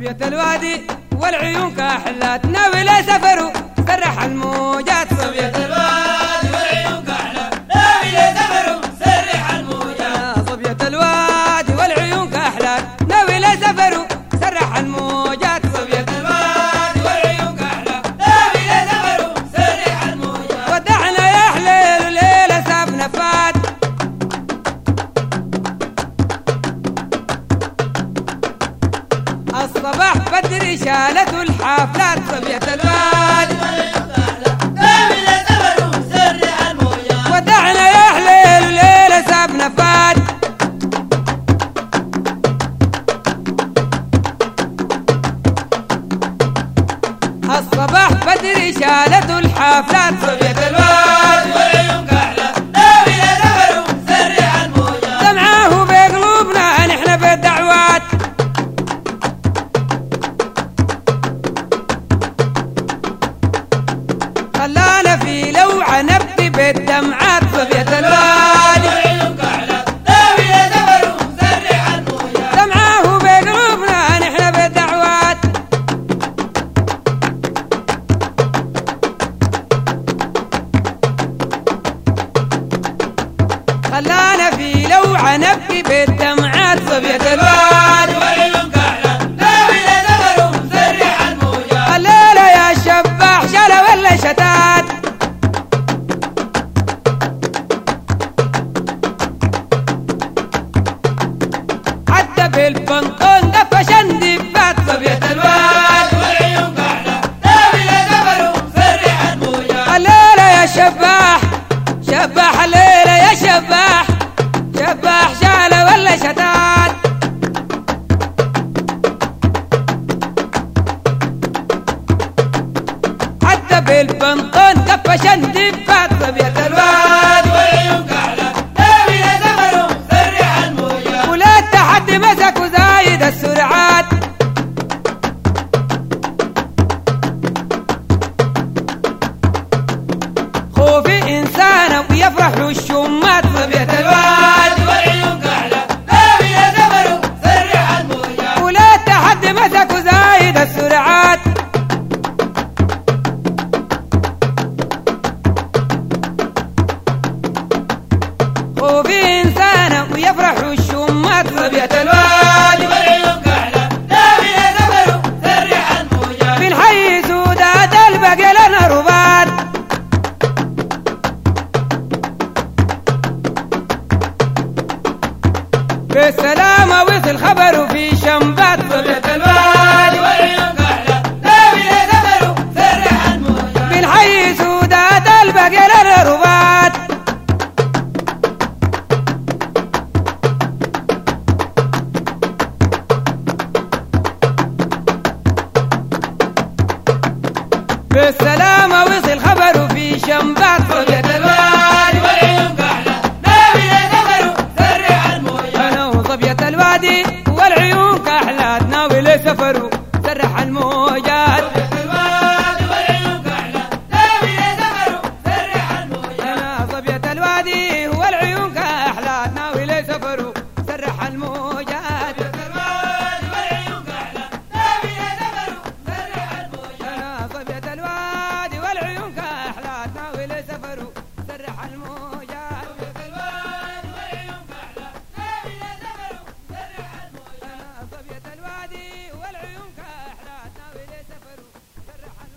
صبية الوادي والعيون كحلات ناوي لا سفر سرح الموجات. صبية الوادي والعيون كحلات ناوي لا سفر سرح الموجات. صبية الوادي والعيون كحلات ناوي لا سفر سرح الموجات. صبية الوادي والعيون كحلات ناوي لا سفر سرح الموجات. ودعنا يا حليل وليلة سابنا فات الصباح بدري شالته الحافلات. صبية الوادي ناوي لا سفر سرح الموجات. ودعنا يا حليل وليلة سابنا فات الصباح بدري شالته الحافلات. صبية الوادي والعيون كحلات ناوي لا سفر سرح الموجات. سمعاه بقلوبنا نحن بالدعوات خلانا في لوعة نبكي بالدمعات. صبية الوادي والعيون كحلات ناوي لا سفر سرح الموجات. سمعاه بقلوبنا نحن بالدعوات خلانا في لوعة نبكي بالدمعات. صبية الوادي والعيون كحلات ناوي لا سفر سرح الموجات. الليلة يا شباح شلا ولا شتات حتى بالبنطون قفش اندفات. صبية الوادي والعيون كحلات ناوي لا سفر سرح الموجات. الليلة يا شباح شباح الليلة يا شباح شباح شالة ولا شتات حتى بالبنطون قفش اندفات. صبية الوادي والعيون كحلات ناوي لا سفر سرح الموجات. ولا التحدي مسك وزايد السرعات خوفي إنسانة ويفرح الشمات. صبية الوادي والعيون كحلات ناوي لا سفر سرح الموجات. ولا التحدي مسك وزايد السرعات خوفي إنسانة ويفرح الشمات. صبية الوادي والعيون كحلات ناوي لا سفر سرح الموجات. من حي سودات البقى لنا رباط بالسلامة وصل خبره في شمبات. صبية الوادي والعيون كحلات ناوي لا سفر سرح الموجات. من حي سودات البقى لنا رباط بالسلامة وصل خبره في شمبات. صبية الوادي والعيون كحلات ناوي لا سفر سرح الموجات. أنا وصبية الوادي والعيون كحلات ناوي لسفر